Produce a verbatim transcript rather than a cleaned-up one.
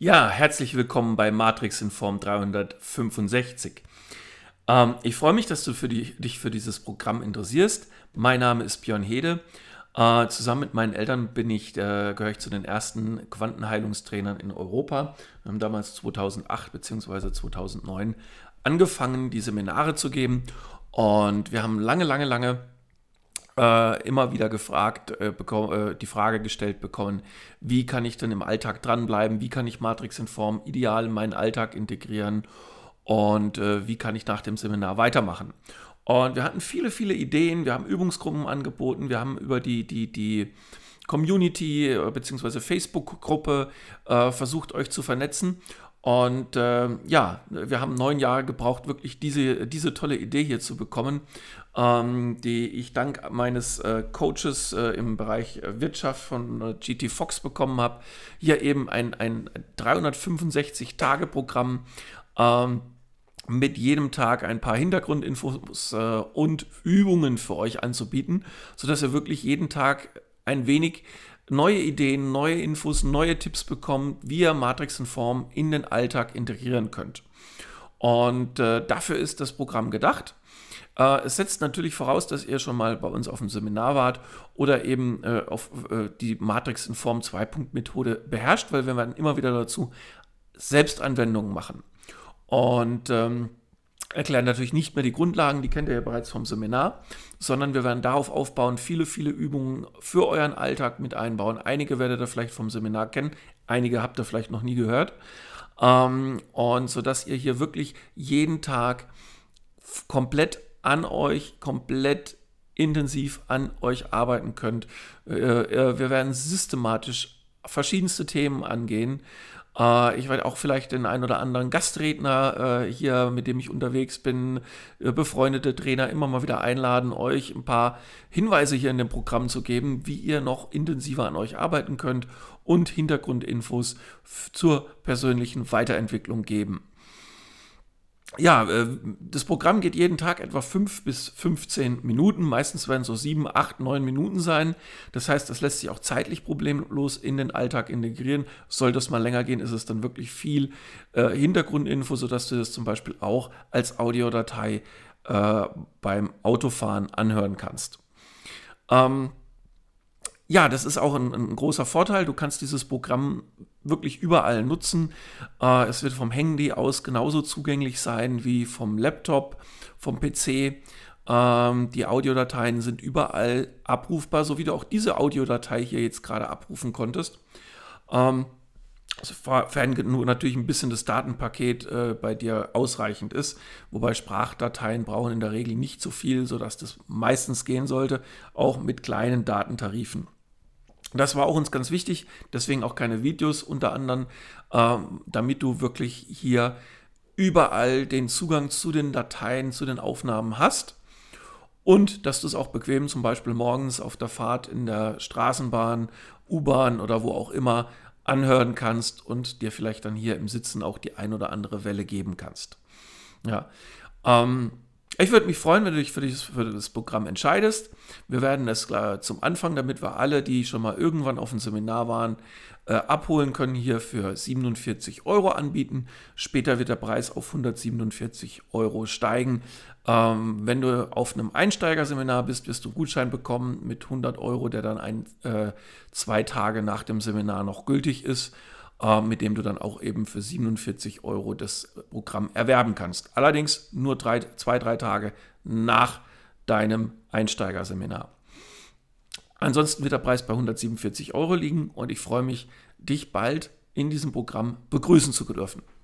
Ja, herzlich willkommen bei Matrix in Form dreihundertfünfundsechzig. Ähm, ich freue mich, dass du für die, dich für dieses Programm interessierst. Mein Name ist Björn Hede. Äh, zusammen mit meinen Eltern bin ich, äh, gehöre ich zu den ersten Quantenheilungstrainern in Europa. Wir haben damals zweitausendacht bzw. zweitausendneun angefangen, die Seminare zu geben. Und wir haben lange, lange, lange äh, immer wieder gefragt, äh, beko- äh, die Frage gestellt bekommen, wie kann ich denn im Alltag dranbleiben, wie kann ich Matrix in Form ideal in meinen Alltag integrieren und äh, wie kann ich nach dem Seminar weitermachen. Und wir hatten viele, viele Ideen, wir haben Übungsgruppen angeboten, wir haben über die, die, die Community äh, bzw. Facebook-Gruppe äh, versucht, euch zu vernetzen. Und äh, ja, wir haben neun Jahre gebraucht, wirklich diese, diese tolle Idee hier zu bekommen, ähm, die ich dank meines äh, Coaches äh, im Bereich äh, Wirtschaft von äh, G T Fox bekommen habe. Hier eben ein, ein dreihundertfünfundsechzig-Tage-Programm ähm, mit jedem Tag ein paar Hintergrundinfos äh, und Übungen für euch anzubieten, sodass ihr wirklich jeden Tag ein wenig neue Ideen, neue Infos, neue Tipps bekommt, wie ihr Matrix in Form in den Alltag integrieren könnt. Und äh, dafür ist das Programm gedacht. Äh, es setzt natürlich voraus, dass ihr schon mal bei uns auf dem Seminar wart oder eben äh, auf äh, die Matrix in Form zwei Punkt Methode beherrscht, weil wir werden immer wieder dazu Selbstanwendungen machen. Und ähm, erklären natürlich nicht mehr die Grundlagen, die kennt ihr ja bereits vom Seminar, sondern wir werden darauf aufbauen, viele, viele Übungen für euren Alltag mit einbauen. Einige werdet ihr vielleicht vom Seminar kennen, einige habt ihr vielleicht noch nie gehört. Ähm, und sodass ihr hier wirklich jeden Tag f- komplett an euch, komplett intensiv an euch arbeiten könnt. Äh, äh, wir werden systematisch verschiedenste Themen angehen. Äh, ich werde auch vielleicht den einen oder anderen Gastredner äh, hier, mit dem ich unterwegs bin, äh, befreundete Trainer immer mal wieder einladen, euch ein paar Hinweise hier in dem Programm zu geben, wie ihr noch intensiver an euch arbeiten könnt und Hintergrundinfos f- zur persönlichen Weiterentwicklung geben. Ja, äh, das Programm geht jeden Tag etwa fünf bis fünfzehn Minuten. Meistens werden es so sieben, acht, neun Minuten sein. Das heißt, das lässt sich auch zeitlich problemlos in den Alltag integrieren. Soll das mal länger gehen, ist es dann wirklich viel äh, Hintergrundinfo, sodass du das zum Beispiel auch als Audiodatei äh, beim Autofahren anhören kannst. Ähm, ja, das ist auch ein, ein großer Vorteil. Du kannst dieses Programm wirklich überall nutzen. Äh, es wird vom Handy aus genauso zugänglich sein wie vom Laptop, vom P C. Ähm, die Audiodateien sind überall abrufbar, so wie du auch diese Audiodatei hier jetzt gerade abrufen konntest. Ähm, Sofern nur natürlich ein bisschen das Datenpaket äh, bei dir ausreichend ist, wobei Sprachdateien brauchen in der Regel nicht so viel, sodass das meistens gehen sollte, auch mit kleinen Datentarifen. Das war auch uns ganz wichtig, deswegen auch keine Videos unter anderem, ähm, damit du wirklich hier überall den Zugang zu den Dateien, zu den Aufnahmen hast und dass du es auch bequem zum Beispiel morgens auf der Fahrt in der Straßenbahn, U-Bahn oder wo auch immer anhören kannst und dir vielleicht dann hier im Sitzen auch die ein oder andere Welle geben kannst. Ja, ähm, ich würde mich freuen, wenn du dich für, dieses, für das Programm entscheidest. Wir werden es äh, zum Anfang, damit wir alle, die schon mal irgendwann auf dem Seminar waren, äh, abholen können, hier für siebenundvierzig Euro anbieten. Später wird der Preis auf hundertsiebenundvierzig Euro steigen. Ähm, wenn du auf einem Einsteigerseminar bist, wirst du einen Gutschein bekommen mit hundert Euro, der dann ein, äh, zwei Tage nach dem Seminar noch gültig ist, mit dem du dann auch eben für siebenundvierzig Euro das Programm erwerben kannst. Allerdings nur drei, zwei, drei Tage nach deinem Einsteigerseminar. Ansonsten wird der Preis bei hundertsiebenundvierzig Euro liegen und ich freue mich, dich bald in diesem Programm begrüßen zu dürfen.